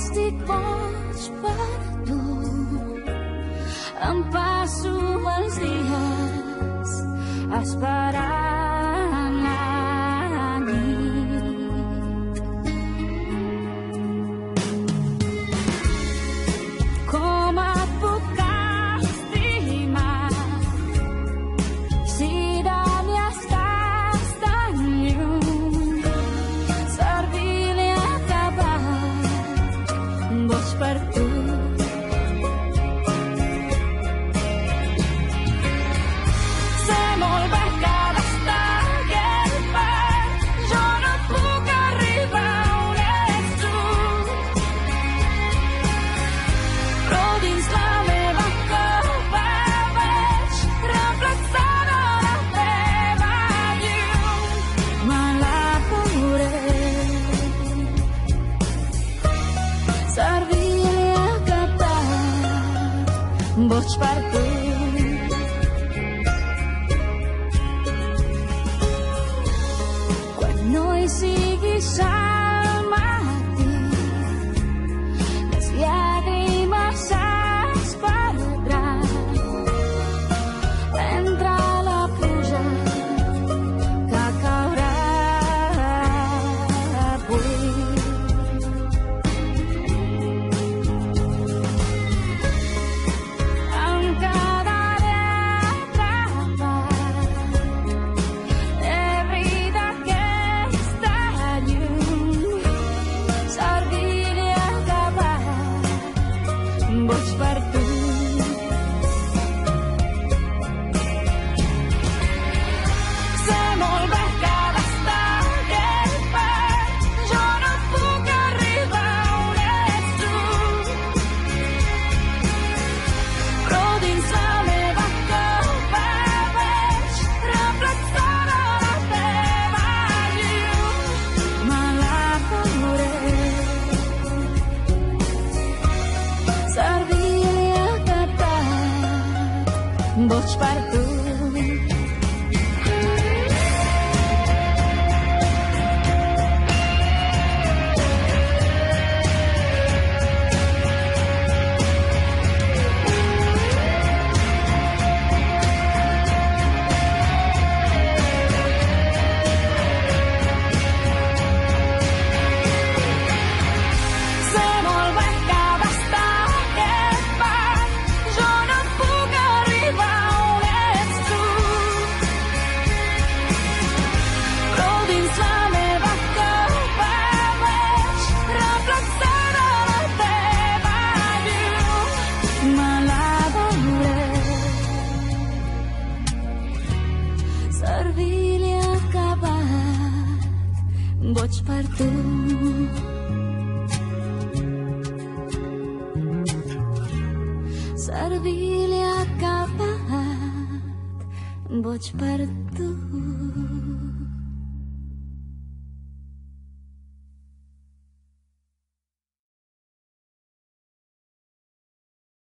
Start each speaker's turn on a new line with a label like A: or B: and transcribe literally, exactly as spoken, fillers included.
A: estic boig per tu. Em passo els dies esperant la nit. Com et puc estimar si de mi estàs tan lluny? Servir-li a acabat, boig per tu. Boig per tu. Quan no hi siguis al matí, les llàgrimes s'esperdran entre la pluja que caurà avui. Boig per tu. Sé molt bé que d'estar aquell pet jo no puc arribar on ets tu, però dins la meva copa veig reflexada la teva llum. Me la veuré. Boig per tu. Servir-li a acabat, boig per tu. Servir-li a acabat, boig per tu.